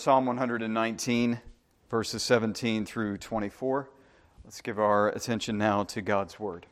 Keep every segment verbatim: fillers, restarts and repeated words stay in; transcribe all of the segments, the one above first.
Psalm one nineteen, verses seventeen through twenty-four. Let's give our attention now to God's Word.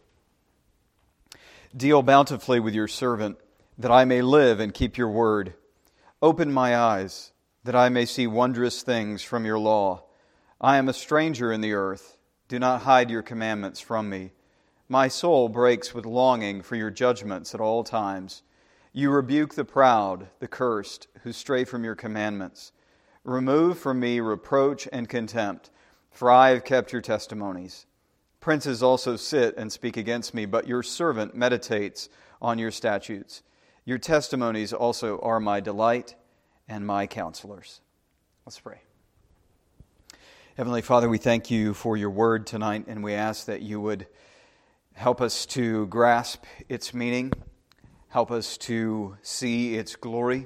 Deal bountifully with your servant, that I may live and keep your word. Open my eyes, that I may see wondrous things from your law. I am a stranger in the earth. Do not hide your commandments from me. My soul breaks with longing for your judgments at all times. You rebuke the proud, the cursed, who stray from your commandments. Remove from me reproach and contempt, for I have kept your testimonies. Princes also sit and speak against me, but your servant meditates on your statutes. Your testimonies also are my delight and my counselors. Let's pray. Heavenly Father, we thank you for your word tonight, and we ask that you would help us to grasp its meaning, help us to see its glory,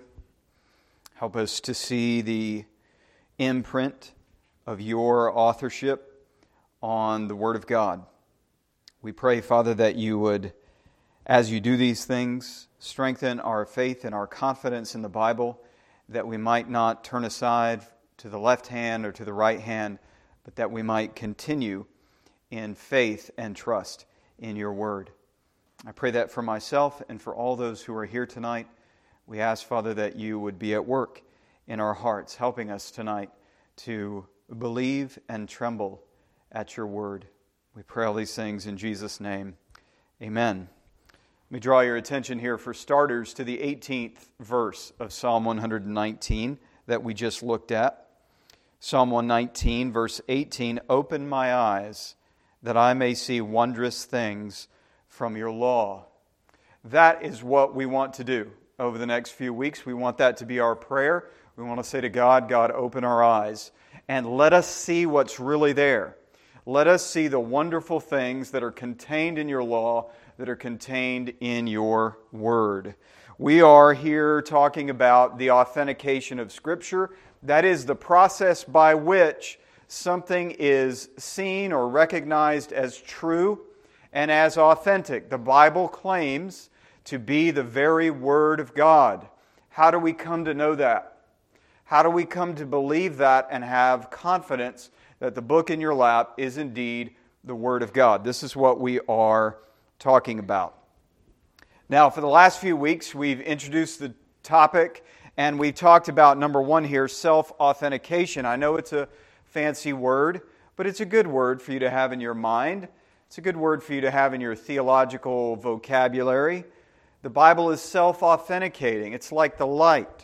help us to see the imprint of your authorship on the Word of God. We pray, Father, that you would, as you do these things, strengthen our faith and our confidence in the Bible, that we might not turn aside to the left hand or to the right hand, but that we might continue in faith and trust in your Word. I pray that for myself and for all those who are here tonight. We ask, Father, that you would be at work in our hearts, helping us tonight to believe and tremble at your word. We pray all these things in Jesus' name. Amen. Let me draw your attention here, for starters, to the eighteenth verse of Psalm one nineteen that we just looked at. Psalm one nineteen, verse eighteen, "Open my eyes, that I may see wondrous things from your law." That is what we want to do over the next few weeks. We want that to be our prayer. We want to say to God, God, open our eyes and let us see what's really there. Let us see the wonderful things that are contained in your law, that are contained in your word. We are here talking about the authentication of Scripture. That is the process by which something is seen or recognized as true and as authentic. The Bible claims to be the very Word of God. How do we come to know that? How do we come to believe that and have confidence that the book in your lap is indeed the Word of God? This is what we are talking about. Now, for the last few weeks, we've introduced the topic, and we've talked about, number one here, self-authentication. I know it's a fancy word, but it's a good word for you to have in your mind. It's a good word for you to have in your theological vocabulary. The Bible is self-authenticating. It's like the light.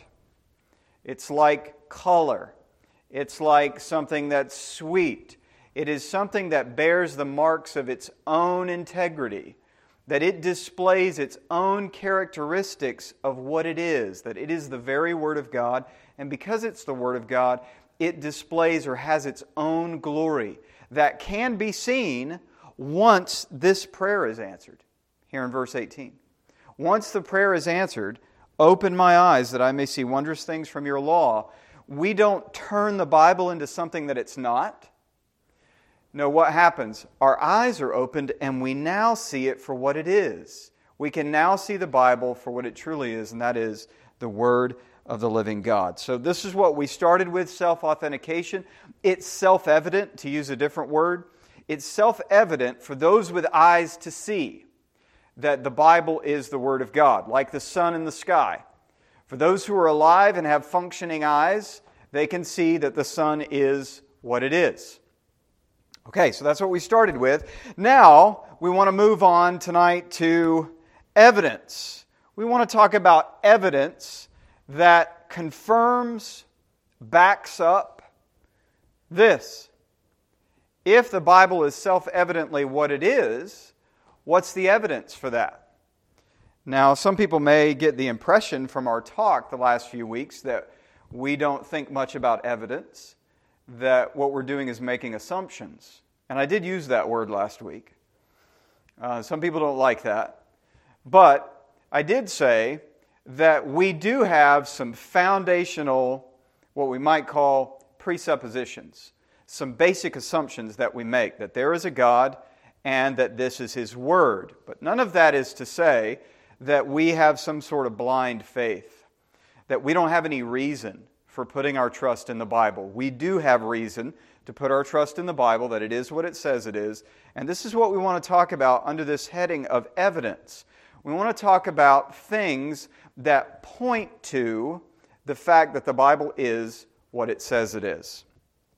It's like color. It's like something that's sweet. It is something that bears the marks of its own integrity, that it displays its own characteristics of what it is, that it is the very Word of God, and because it's the Word of God, it displays or has its own glory that can be seen once this prayer is answered. Here in verse eighteen. Once the prayer is answered, open my eyes that I may see wondrous things from your law. We don't turn the Bible into something that it's not. No, what happens? Our eyes are opened and we now see it for what it is. We can now see the Bible for what it truly is, and that is the Word of the living God. So this is what we started with, self-authentication. It's self-evident, to use a different word. It's self-evident for those with eyes to see that the Bible is the Word of God, like the sun in the sky. For those who are alive and have functioning eyes, they can see that the sun is what it is. Okay, so that's what we started with. Now, we want to move on tonight to evidence. We want to talk about evidence that confirms, backs up this. If the Bible is self-evidently what it is, what's the evidence for that? Now, some people may get the impression from our talk the last few weeks that we don't think much about evidence, that what we're doing is making assumptions. And I did use that word last week. Uh, some people don't like that. But I did say that we do have some foundational, what we might call presuppositions, some basic assumptions that we make, that there is a God and that this is His Word. But none of that is to say that we have some sort of blind faith, that we don't have any reason for putting our trust in the Bible. We do have reason to put our trust in the Bible, that it is what it says it is. And this is what we want to talk about under this heading of evidence. We want to talk about things that point to the fact that the Bible is what it says it is.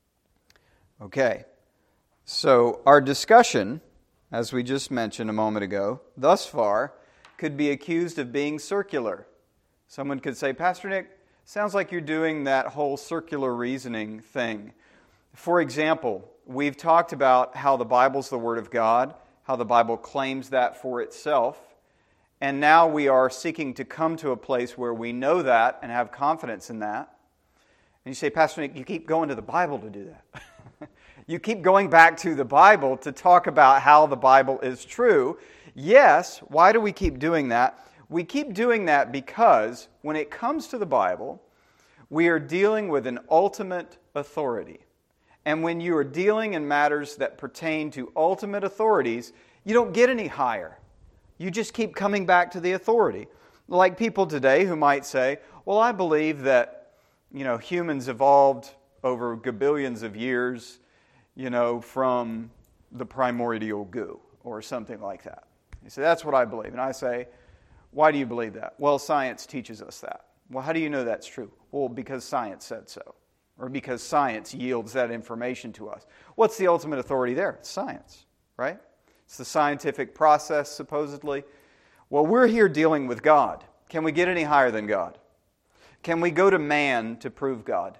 Okay, so our discussion, as we just mentioned a moment ago, thus far, could be accused of being circular. Someone could say, Pastor Nick, sounds like you're doing that whole circular reasoning thing. For example, we've talked about how the Bible's the Word of God, how the Bible claims that for itself, and now we are seeking to come to a place where we know that and have confidence in that. And you say, Pastor Nick, you keep going to the Bible to do that. You keep going back to the Bible to talk about how the Bible is true. Yes, why do we keep doing that? We keep doing that because when it comes to the Bible, we are dealing with an ultimate authority. And when you are dealing in matters that pertain to ultimate authorities, you don't get any higher. You just keep coming back to the authority. Like people today who might say, well, I believe that, you know, humans evolved over gabillions of years, you know, from the primordial goo or something like that. You say, that's what I believe. And I say, why do you believe that? Well, science teaches us that. Well, how do you know that's true? Well, because science said so. Or because science yields that information to us. What's the ultimate authority there? It's science, right? It's the scientific process, supposedly. Well, we're here dealing with God. Can we get any higher than God? Can we go to man to prove God?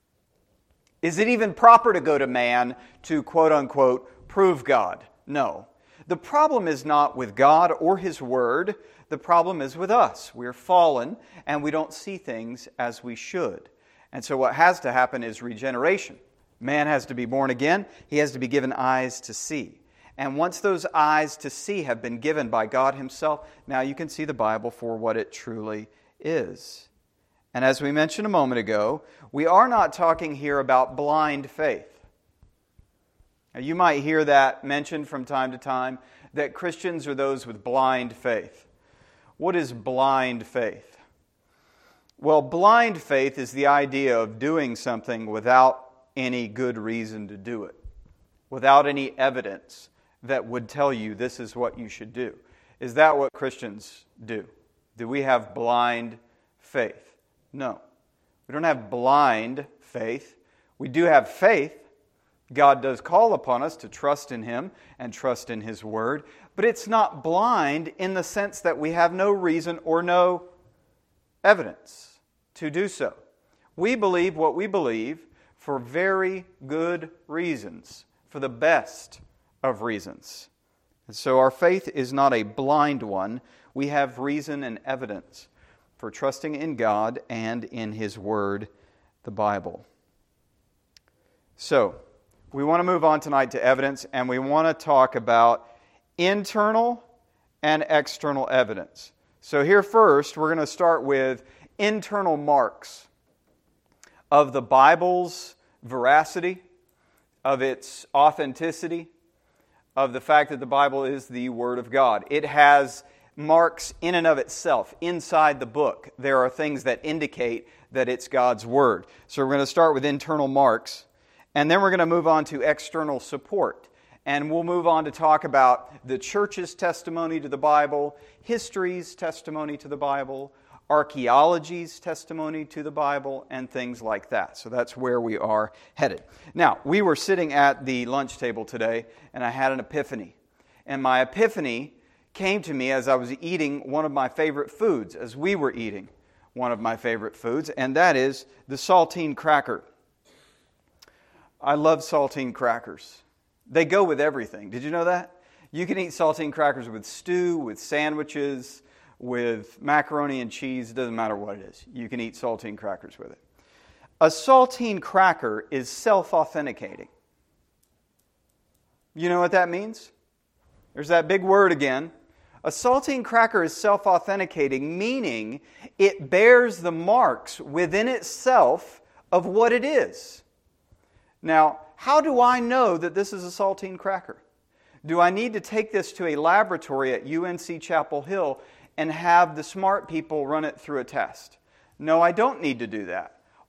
Is it even proper to go to man to, quote-unquote, prove God? No. The problem is not with God or His Word. The problem is with us. We're fallen, and we don't see things as we should. And so what has to happen is regeneration. Man has to be born again. He has to be given eyes to see. And once those eyes to see have been given by God Himself, now you can see the Bible for what it truly is. And as we mentioned a moment ago, we are not talking here about blind faith. Now, you might hear that mentioned from time to time, that Christians are those with blind faith. What is blind faith? Well, blind faith is the idea of doing something without any good reason to do it, without any evidence that would tell you this is what you should do. Is that what Christians do? Do we have blind faith? No. We don't have blind faith. We do have faith. God does call upon us to trust in Him and trust in His Word, but it's not blind in the sense that we have no reason or no evidence to do so. We believe what we believe for very good reasons, for the best of reasons. And so our faith is not a blind one. We have reason and evidence for trusting in God and in His Word, the Bible. So, we want to move on tonight to evidence, and we want to talk about internal and external evidence. So here first, we're going to start with internal marks of the Bible's veracity, of its authenticity, of the fact that the Bible is the Word of God. It has marks in and of itself. Inside the book, there are things that indicate that it's God's Word. So we're going to start with internal marks, and then we're going to move on to external support. And we'll move on to talk about the church's testimony to the Bible, history's testimony to the Bible, archaeology's testimony to the Bible, and things like that. So that's where we are headed. Now, we were sitting at the lunch table today, and I had an epiphany. And my epiphany came to me as I was eating one of my favorite foods, as we were eating one of my favorite foods, and that is the saltine cracker. I love saltine crackers. They go with everything. Did you know that? You can eat saltine crackers with stew, with sandwiches, with macaroni and cheese. It doesn't matter what it is. You can eat saltine crackers with it. A saltine cracker is self-authenticating. You know what that means? There's that big word again. A saltine cracker is self-authenticating, meaning it bears the marks within itself of what it is. Now, how do I know that this is a saltine cracker? Do I need to take this to a laboratory at U N C Chapel Hill and have the smart people run it through a test? No, I don't need to do that.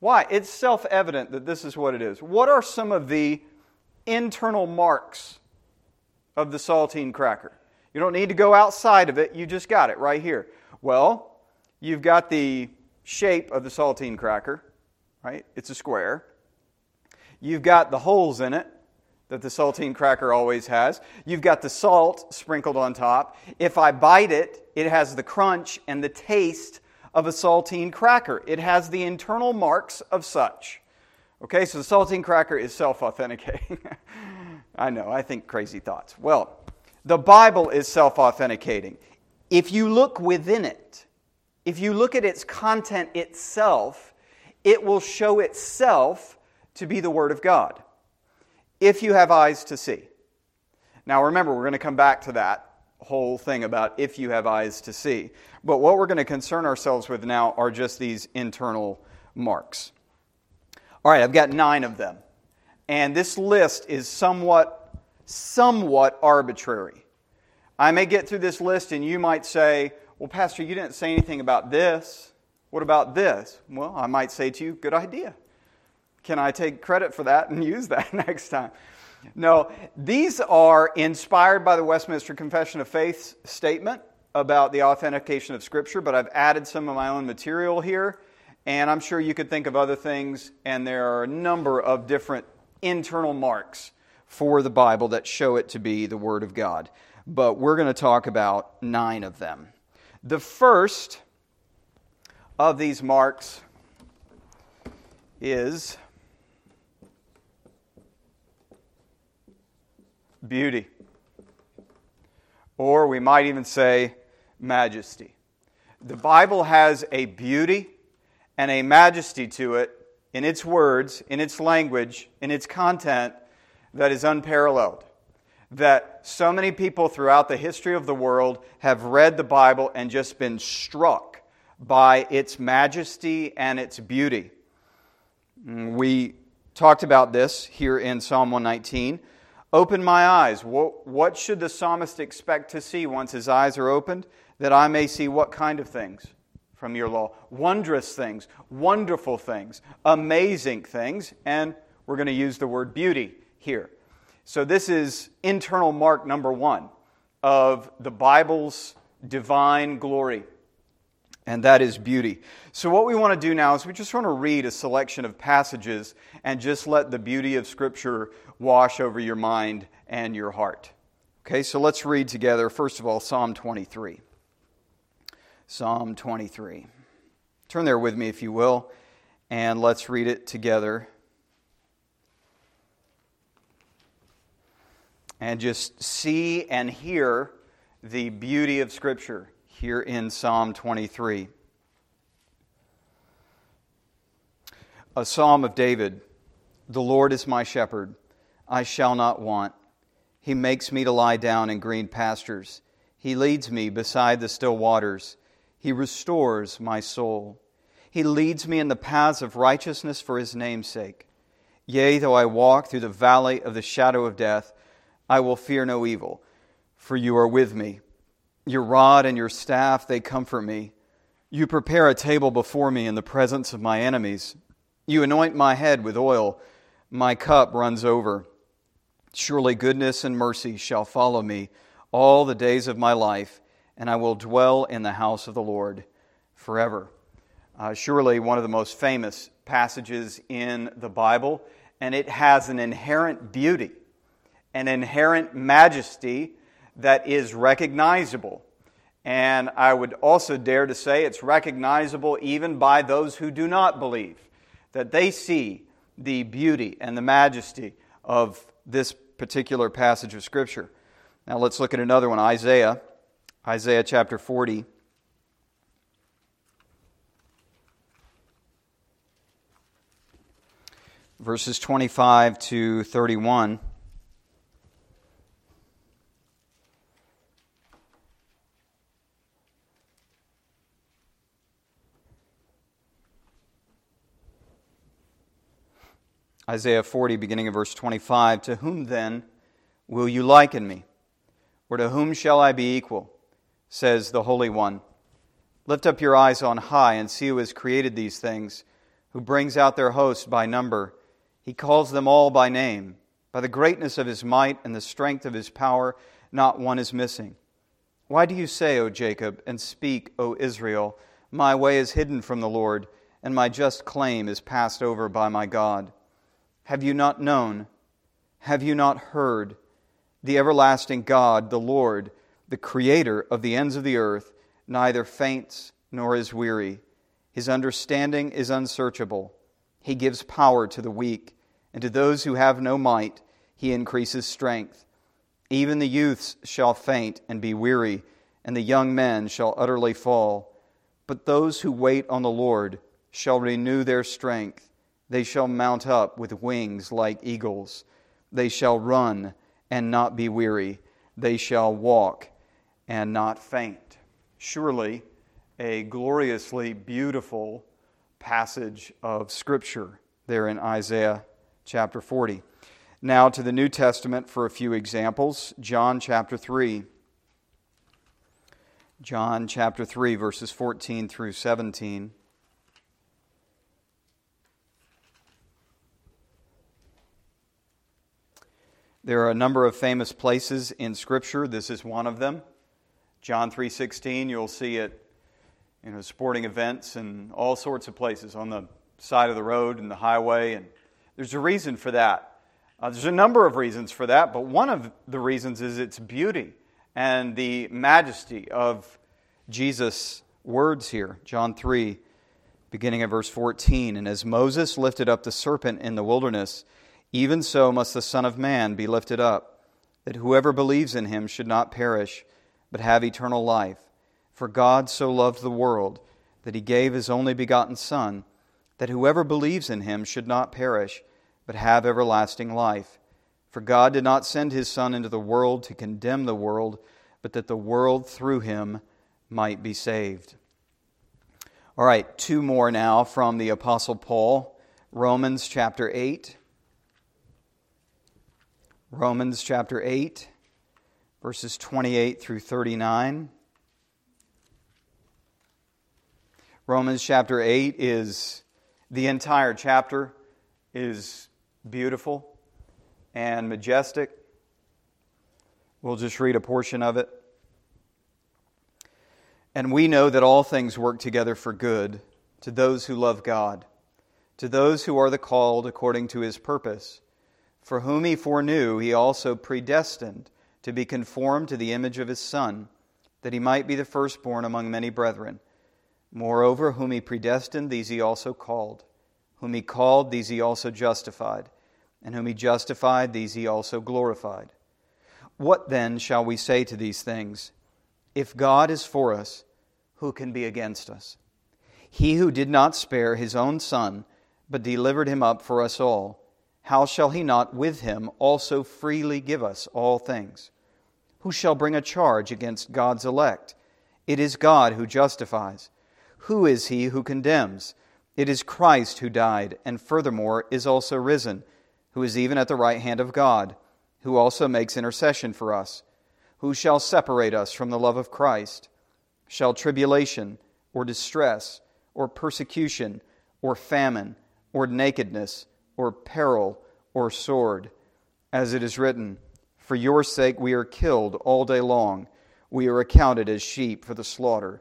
Why? It's self-evident that this is what it is. What are some of the internal marks of the saltine cracker? You don't need to go outside of it. You just got it right here. Well, you've got the shape of the saltine cracker, right? It's a square. You've got the holes in it that the saltine cracker always has. You've got the salt sprinkled on top. If I bite it, it has the crunch and the taste of a saltine cracker. It has the internal marks of such. Okay, so the saltine cracker is self-authenticating. I know, I think crazy thoughts. Well, the Bible is self-authenticating. If you look within it, if you look at its content itself, it will show itself to be the Word of God, if you have eyes to see. Now remember, we're going to come back to that whole thing about if you have eyes to see. But what we're going to concern ourselves with now are just these internal marks. All right, I've got nine of them. And this list is somewhat, somewhat arbitrary. I may get through this list and you might say, well, Pastor, you didn't say anything about this. What about this? Well, I might say to you, good idea. Can I take credit for that and use that next time? No, these are inspired by the Westminster Confession of Faith's statement about the authentication of Scripture, but I've added some of my own material here, and I'm sure you could think of other things, and there are a number of different internal marks for the Bible that show it to be the Word of God. But we're going to talk about nine of them. The first of these marks is beauty. Or we might even say majesty. The Bible has a beauty and a majesty to it in its words, in its language, in its content that is unparalleled. That so many people throughout the history of the world have read the Bible and just been struck by its majesty and its beauty. We talked about this here in Psalm one nineteen. Open my eyes. What should the psalmist expect to see once his eyes are opened? That I may see what kind of things from your law? Wondrous things, wonderful things, amazing things, and we're going to use the word beauty here. So this is internal mark number one of the Bible's divine glory, and that is beauty. So what we want to do now is we just want to read a selection of passages and just let the beauty of Scripture wash over your mind and your heart. Okay, so let's read together, first of all, Psalm twenty-three. Psalm twenty-three. Turn there with me, if you will, and let's read it together. And just see and hear the beauty of Scripture here in Psalm twenty-three. A psalm of David. The Lord is my shepherd, I shall not want. He makes me to lie down in green pastures. He leads me beside the still waters. He restores my soul. He leads me in the paths of righteousness for His name's sake. Yea, though I walk through the valley of the shadow of death, I will fear no evil, for you are with me. Your rod and your staff, they comfort me. You prepare a table before me in the presence of my enemies. You anoint my head with oil. My cup runs over. Surely goodness and mercy shall follow me all the days of my life, and I will dwell in the house of the Lord forever. Uh, surely one of the most famous passages in the Bible, and it has an inherent beauty, an inherent majesty that is recognizable. And I would also dare to say it's recognizable even by those who do not believe, that they see the beauty and the majesty of this particular passage of Scripture. Now let's look at another one, Isaiah, Isaiah chapter forty. Verses twenty-five to thirty-one. Isaiah forty, beginning of verse twenty-five, To whom then will you liken me? Or to whom shall I be equal? Says the Holy One. Lift up your eyes on high and see who has created these things, who brings out their host by number. He calls them all by name. By the greatness of his might and the strength of his power, not one is missing. Why do you say, O Jacob, and speak, O Israel, my way is hidden from the Lord, and my just claim is passed over by my God? Have you not known? Have you not heard? The everlasting God, the Lord, the Creator of the ends of the earth, neither faints nor is weary. His understanding is unsearchable. He gives power to the weak, and to those who have no might, He increases strength. Even the youths shall faint and be weary, and the young men shall utterly fall. But those who wait on the Lord shall renew their strength. They shall mount up with wings like eagles. They shall run and not be weary. They shall walk and not faint. Surely a gloriously beautiful passage of Scripture there in Isaiah chapter forty. Now to the New Testament for a few examples. John chapter three. John chapter three, verses fourteen through seventeen. There are a number of famous places in Scripture. This is one of them. John three sixteen, you'll see it, you know, sporting events and all sorts of places on the side of the road and the highway. And there's a reason for that. Uh, there's a number of reasons for that, but one of the reasons is its beauty and the majesty of Jesus' words here. John three, beginning at verse fourteen. And as Moses lifted up the serpent in the wilderness, even so must the Son of Man be lifted up, that whoever believes in him should not perish, but have eternal life. For God so loved the world, that he gave his only begotten Son, that whoever believes in him should not perish, but have everlasting life. For God did not send his Son into the world to condemn the world, but that the world through him might be saved. All right, two more now from the Apostle Paul. Romans chapter eight. Romans chapter eight, verses twenty-eight through thirty-nine. Romans chapter eight is, the entire chapter is beautiful and majestic. We'll just read a portion of it. And we know that all things work together for good to those who love God, to those who are the called according to His purpose. For whom He foreknew, He also predestined to be conformed to the image of His Son, that He might be the firstborn among many brethren. Moreover, whom He predestined, these He also called. Whom He called, these He also justified. And whom He justified, these He also glorified. What then shall we say to these things? If God is for us, who can be against us? He who did not spare His own Son, but delivered Him up for us all, how shall He not with Him also freely give us all things? Who shall bring a charge against God's elect? It is God who justifies. Who is he who condemns? It is Christ who died, and furthermore is also risen, who is even at the right hand of God, who also makes intercession for us. Who shall separate us from the love of Christ? Shall tribulation, or distress, or persecution, or famine, or nakedness, or peril, or sword? As it is written, for your sake we are killed all day long. We are accounted as sheep for the slaughter.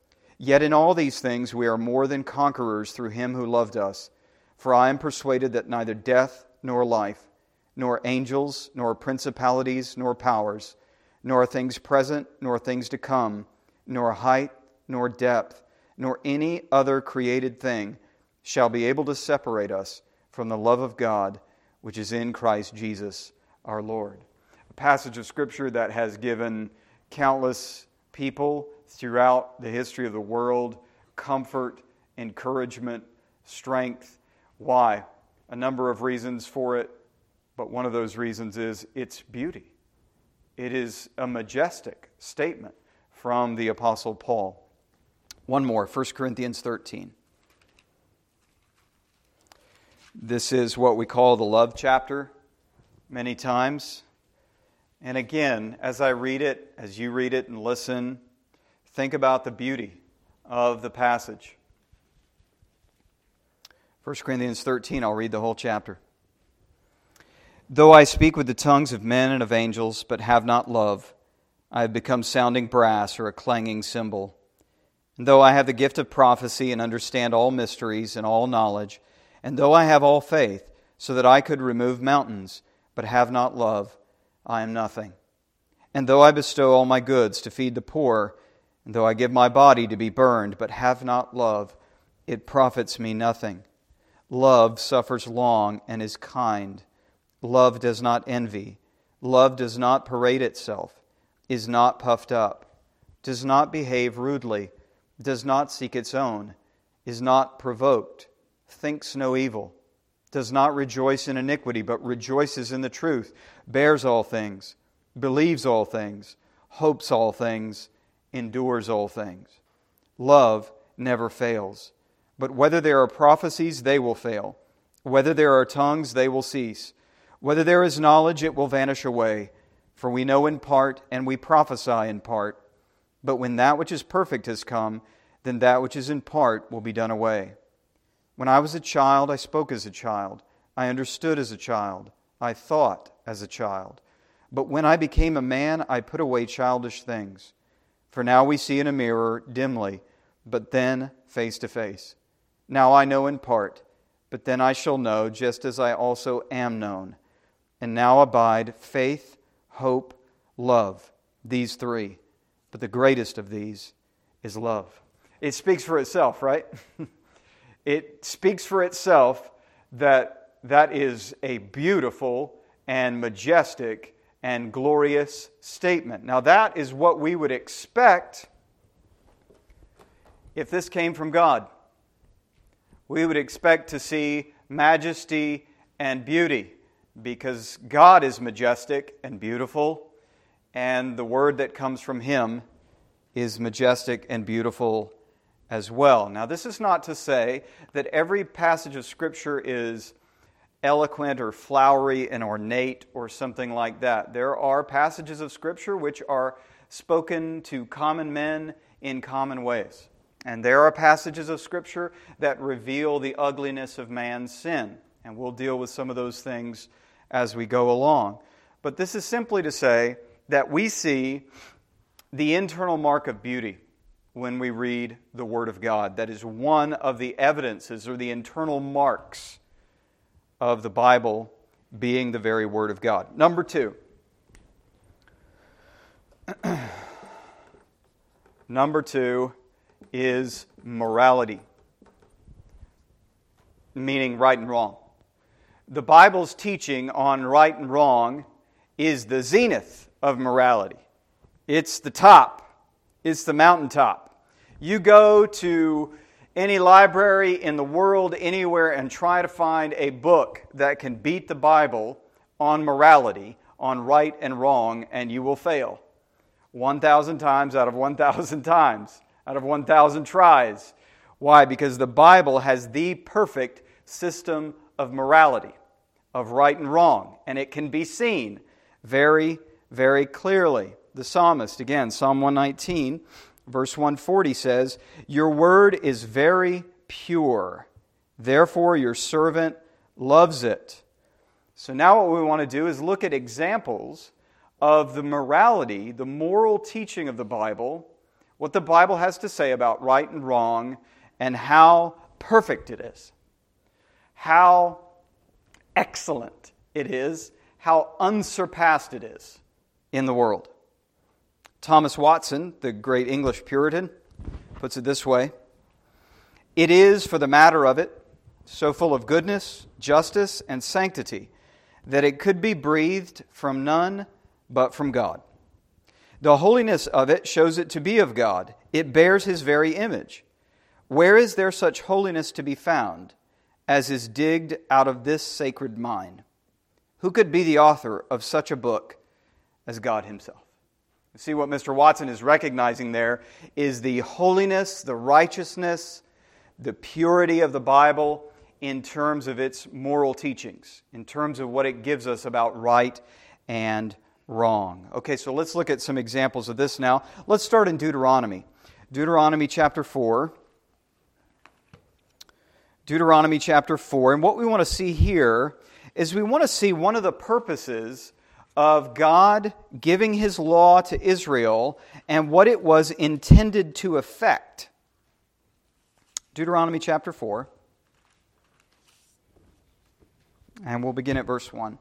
Yet in all these things we are more than conquerors through Him who loved us. For I am persuaded that neither death nor life, nor angels, nor principalities, nor powers, nor things present, nor things to come, nor height, nor depth, nor any other created thing shall be able to separate us from the love of God, which is in Christ Jesus our Lord. A passage of Scripture that has given countless people throughout the history of the world comfort, encouragement, strength. Why? A number of reasons for it, but one of those reasons is its beauty. It is a majestic statement from the Apostle Paul. One more, First Corinthians thirteen. This is what we call the love chapter many times. And again, as I read it, as you read it and listen, think about the beauty of the passage. First Corinthians thirteen, I'll read the whole chapter. Though I speak with the tongues of men and of angels, but have not love, I have become sounding brass or a clanging cymbal. And though I have the gift of prophecy and understand all mysteries and all knowledge, and though I have all faith, so that I could remove mountains, but have not love, I am nothing. And though I bestow all my goods to feed the poor, and though I give my body to be burned, but have not love, it profits me nothing. Love suffers long and is kind. Love does not envy. Love does not parade itself, is not puffed up, does not behave rudely, does not seek its own, is not provoked, thinks no evil, does not rejoice in iniquity, but rejoices in the truth, bears all things, believes all things, hopes all things, endures all things. Love never fails. But whether there are prophecies, they will fail. Whether there are tongues, they will cease. Whether there is knowledge, it will vanish away. For we know in part, and we prophesy in part. But when that which is perfect has come, then that which is in part will be done away. When I was a child, I spoke as a child. I understood as a child. I thought as a child. But when I became a man, I put away childish things. For now we see in a mirror dimly, but then face to face. Now I know in part, but then I shall know, just as I also am known. And now abide faith, hope, love, these three. But the greatest of these is love. It speaks for itself, right? It speaks for itself that that is a beautiful and majestic and glorious statement. Now that is what we would expect if this came from God. We would expect to see majesty and beauty because God is majestic and beautiful, and the word that comes from Him is majestic and beautiful as well. Now, this is not to say that every passage of Scripture is eloquent or flowery and ornate or something like that. There are passages of Scripture which are spoken to common men in common ways. And there are passages of Scripture that reveal the ugliness of man's sin. And we'll deal with some of those things as we go along. But this is simply to say that we see the internal mark of beauty when we read the Word of God. That is one of the evidences or the internal marks of the Bible being the very Word of God. Number two. Number two is morality, meaning right and wrong. The Bible's teaching on right and wrong is the zenith of morality. It's the top. It's the mountaintop. You go to any library in the world, anywhere, and try to find a book that can beat the Bible on morality, on right and wrong, and you will fail. one thousand times out of one thousand times. Out of one thousand tries. Why? Because the Bible has the perfect system of morality, of right and wrong, and it can be seen very, very clearly. The psalmist, again, Psalm one nineteen, verse one forty says, "Your word is very pure, therefore your servant loves it." So now what we want to do is look at examples of the morality, the moral teaching of the Bible, what the Bible has to say about right and wrong, and how perfect it is, how excellent it is, how unsurpassed it is in the world. Thomas Watson, the great English Puritan, puts it this way: "It is, for the matter of it, so full of goodness, justice, and sanctity, that it could be breathed from none but from God. The holiness of it shows it to be of God. It bears His very image. Where is there such holiness to be found as is digged out of this sacred mine? Who could be the author of such a book as God Himself?" You see, what Mister Watson is recognizing there is the holiness, the righteousness, the purity of the Bible in terms of its moral teachings, in terms of what it gives us about right and wrong. Okay, so let's look at some examples of this now. Let's start in Deuteronomy. Deuteronomy chapter four. Deuteronomy chapter four. And what we want to see here is we want to see one of the purposes of God giving His law to Israel and what it was intended to effect. Deuteronomy chapter four. And we'll begin at verse one.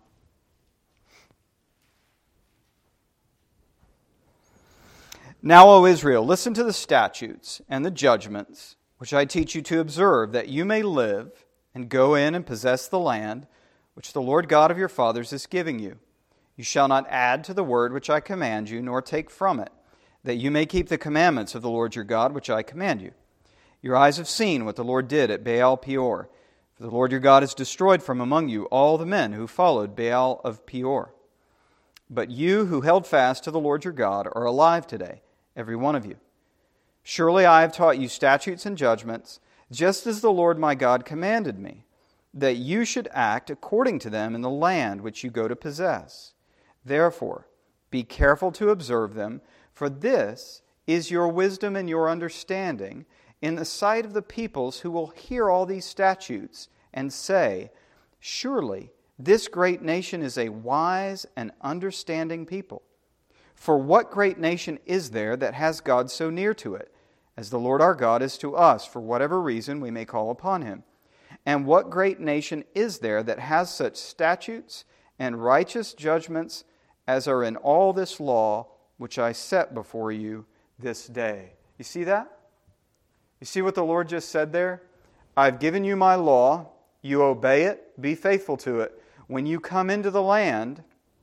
Now, O Israel, listen to the statutes and the judgments which I teach you to observe, that you may live and go in and possess the land which the Lord God of your fathers is giving you. You shall not add to the word which I command you, nor take from it, that you may keep the commandments of the Lord your God which I command you. Your eyes have seen what the Lord did at Baal Peor. For the Lord your God has destroyed from among you all the men who followed Baal of Peor. But you who held fast to the Lord your God are alive today, every one of you. Surely I have taught you statutes and judgments, just as the Lord my God commanded me, that you should act according to them in the land which you go to possess. Therefore, be careful to observe them, for this is your wisdom and your understanding in the sight of the peoples who will hear all these statutes and say, surely this great nation is a wise and understanding people. For what great nation is there that has God so near to it, as the Lord our God is to us, for whatever reason we may call upon Him? And what great nation is there that has such statutes and righteous judgments as are in all this law which I set before you this day? You see that? You see what the Lord just said there? I've given you my law, you obey it, be faithful to it. When you come into the land,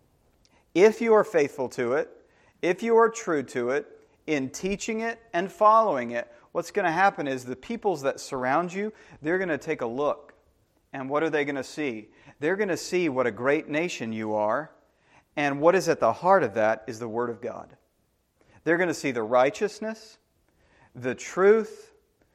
if you are faithful to it, if you are true to it, in teaching it and following it, what's going to happen is the peoples that surround you, they're going to take a look. And what are they going to see? They're going to see what a great nation you are. And what is at the heart of that is the Word of God. They're going to see the righteousness, the truth,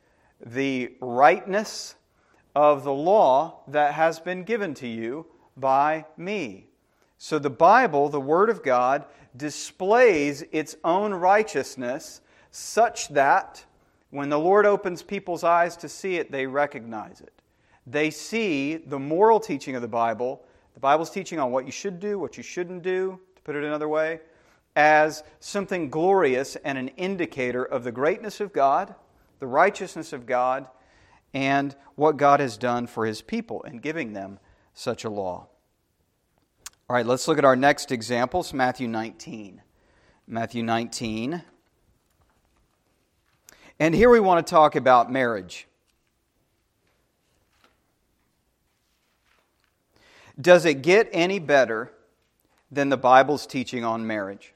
the rightness of the law that has been given to you by me. So the Bible, the Word of God, displays its own righteousness such that when the Lord opens people's eyes to see it, they recognize it. They see the moral teaching of the Bible, the Bible's teaching on what you should do, what you shouldn't do, to put it another way, as something glorious and an indicator of the greatness of God, the righteousness of God, and what God has done for His people in giving them such a law. All right, let's look at our next example. It's Matthew nineteen. Matthew nineteen. And here we want to talk about marriage. Does it get any better than the Bible's teaching on marriage?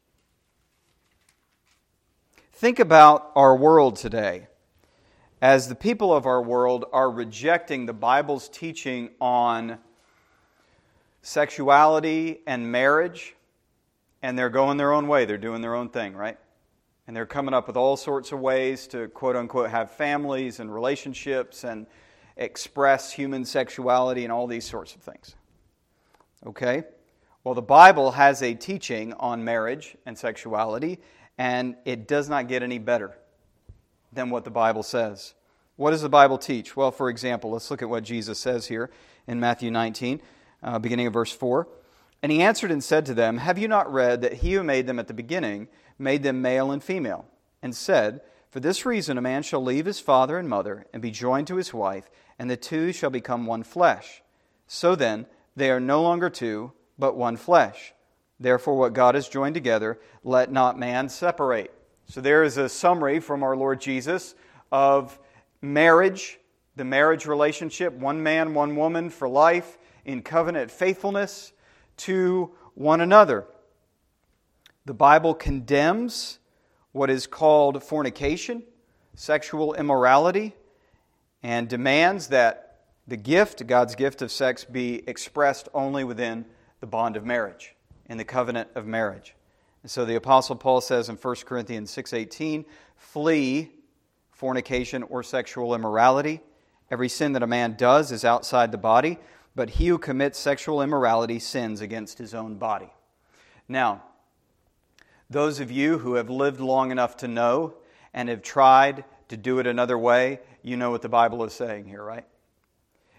Think about our world today. As the people of our world are rejecting the Bible's teaching on sexuality and marriage, and they're going their own way. They're doing their own thing, right? And they're coming up with all sorts of ways to, quote-unquote, have families and relationships and express human sexuality and all these sorts of things. Okay? Well, the Bible has a teaching on marriage and sexuality, and it does not get any better than what the Bible says. What does the Bible teach? Well, for example, let's look at what Jesus says here in Matthew nineteen. Uh, beginning of verse four. And he answered and said to them, have you not read that he who made them at the beginning made them male and female? And said, for this reason a man shall leave his father and mother and be joined to his wife, and the two shall become one flesh. So then, they are no longer two, but one flesh. Therefore what God has joined together, let not man separate. So there is a summary from our Lord Jesus of marriage, the marriage relationship, one man, one woman for life, in covenant faithfulness to one another. The Bible condemns what is called fornication, sexual immorality, and demands that the gift, God's gift of sex, be expressed only within the bond of marriage, in the covenant of marriage. And so the Apostle Paul says in First Corinthians six eighteen, flee fornication or sexual immorality. Every sin that a man does is outside the body, but he who commits sexual immorality sins against his own body. Now, those of you who have lived long enough to know and have tried to do it another way, you know what the Bible is saying here, right?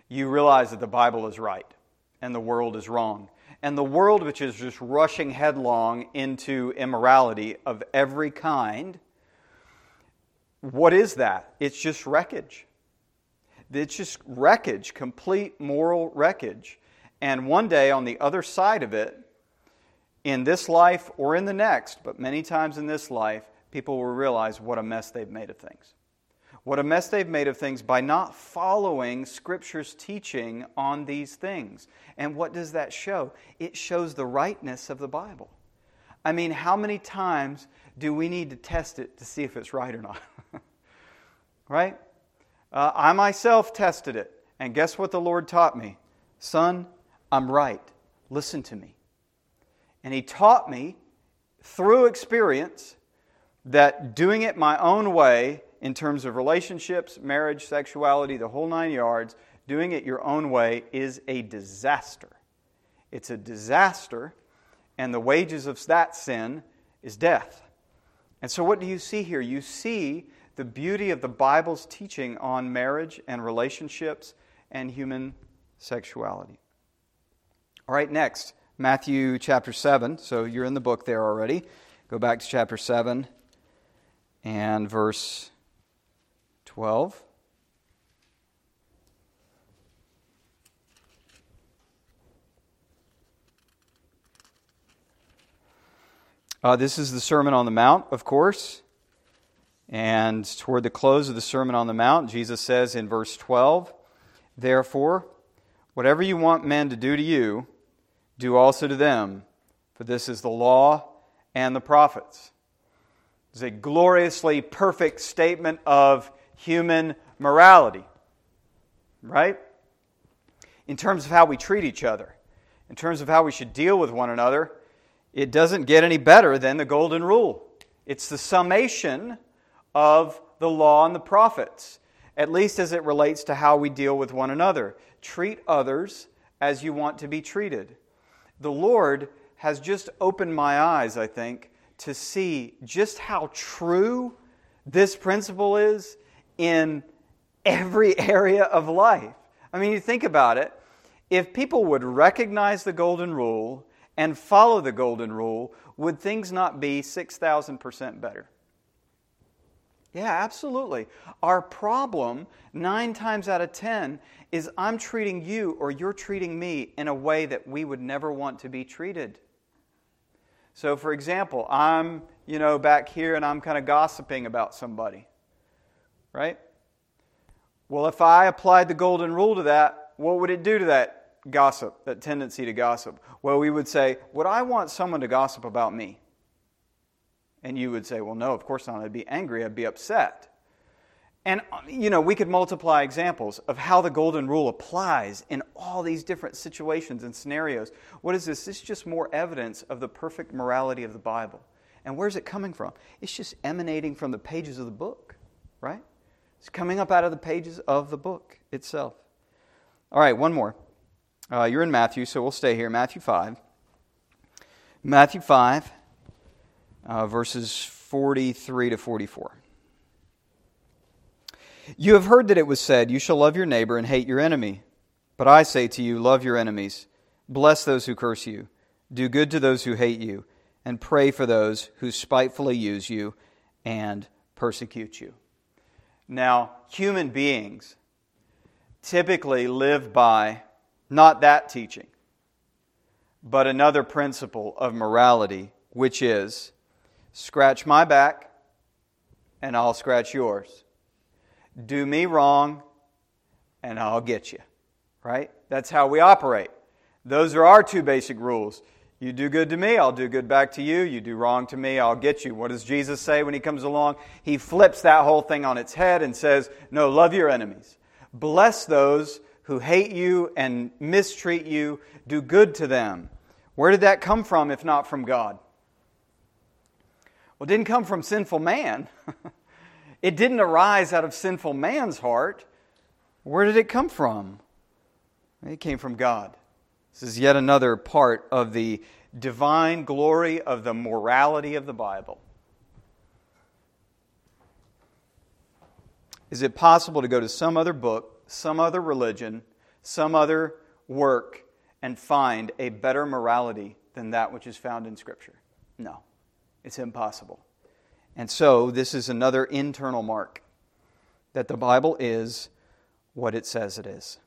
you realize that the Bible is right and the world is wrong. And the world, which is just rushing headlong into immorality of every kind, what is that? It's just wreckage. It's just wreckage, complete moral wreckage. And one day on the other side of it, in this life or in the next, but many times in this life, people will realize what a mess they've made of things. What a mess they've made of things by not following Scripture's teaching on these things. And what does that show? It shows the rightness of the Bible. I mean, how many times do we need to test it to see if it's right or not? Right? Uh, I myself tested it. And guess what the Lord taught me? Son, I'm right. Listen to me. And He taught me through experience that doing it my own way in terms of relationships, marriage, sexuality, the whole nine yards, doing it your own way is a disaster. It's a disaster, and the wages of that sin is death. And so what do you see here? You see the beauty of the Bible's teaching on marriage and relationships and human sexuality. All right, next, Matthew chapter seven. So you're in the book there already. Go back to chapter seven and verse twelve. Uh, this is the Sermon on the Mount, of course. And toward the close of the Sermon on the Mount, Jesus says in verse twelve, "Therefore, whatever you want men to do to you, do also to them, for this is the law and the prophets." It's a gloriously perfect statement of human morality, right? In terms of how we treat each other, in terms of how we should deal with one another, it doesn't get any better than the Golden Rule. It's the summation of the law and the prophets, at least as it relates to how we deal with one another. Treat others as you want to be treated. The Lord has just opened my eyes, I think, to see just how true this principle is in every area of life. I mean, you think about it. If people would recognize the Golden Rule and follow the Golden Rule, would things not be six thousand percent better? Yeah, absolutely. Our problem, nine times out of ten, is I'm treating you or you're treating me in a way that we would never want to be treated. So, for example, I'm, you know, back here and I'm kind of gossiping about somebody, right? Well, if I applied the Golden Rule to that, what would it do to that gossip, that tendency to gossip? Well, we would say, would I want someone to gossip about me? And you would say, well, no, of course not. I'd be angry. I'd be upset. And, you know, we could multiply examples of how the Golden Rule applies in all these different situations and scenarios. What is this? This is just more evidence of the perfect morality of the Bible. And where's it coming from? It's just emanating from the pages of the book, right? It's coming up out of the pages of the book itself. All right, one more. Uh, you're in Matthew, so we'll stay here. Matthew five. Matthew five, uh, verses forty-three to forty-four. "You have heard that it was said, 'You shall love your neighbor and hate your enemy.' But I say to you, love your enemies. Bless those who curse you. Do good to those who hate you. And pray for those who spitefully use you and persecute you." Now, human beings typically live by not that teaching, but another principle of morality, which is, scratch my back and I'll scratch yours. Do me wrong, and I'll get you. Right? That's how we operate. Those are our two basic rules. You do good to me, I'll do good back to you. You do wrong to me, I'll get you. What does Jesus say when He comes along? He flips that whole thing on its head and says, no, love your enemies. Bless those who hate you and mistreat you. Do good to them. Where did that come from if not from God? Well, it didn't come from sinful man. It didn't arise out of sinful man's heart. Where did it come from? It came from God. This is yet another part of the divine glory of the morality of the Bible. Is it possible to go to some other book, some other religion, some other work and find a better morality than that which is found in Scripture. No, it's impossible. And so this is another internal mark that the Bible is what it says it is.